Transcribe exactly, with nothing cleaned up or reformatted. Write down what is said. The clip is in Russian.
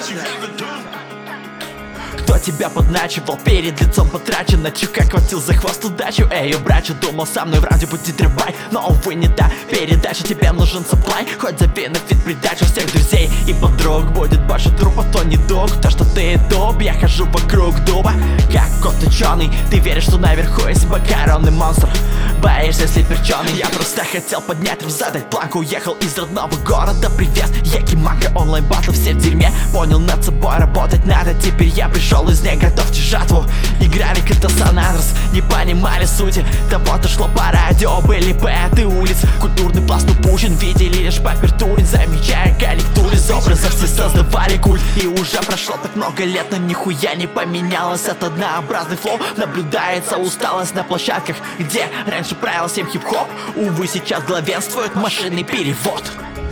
Кто тебя подначивал, перед лицом потрачено, чека хватил за хвост удачу. Эй, брачу, думал со мной в раунде пути требай, но увы не та передача, тебе нужен сапплай. Хоть забей на фит придачу всех друзей и подруг, будет больше трупа, то не док. То, что ты дуб, я хожу вокруг дуба, как кот ученый. Ты веришь, что наверху есть макаронный монстр, боишься, если перченый. Я просто хотел поднять риф, задать планку, уехал из родного города. Привет, я Кимака, онлайн батл, все в дерьме. Понял, над собой работать надо, теперь я пришел из них, готовьте жатву. Играли как-то Сан Андрес, не понимали сути того, что шло по радио. Были поэты улиц, культурный пласт упущен, видели лишь папертурин, замечая коллектуры из образов. Все создавали культ, и уже прошло так много лет, но нихуя не поменялось. От однообразный флоу наблюдается усталость на площадках, где раньше правил всем хип-хоп. Увы, сейчас главенствует машинный перевод.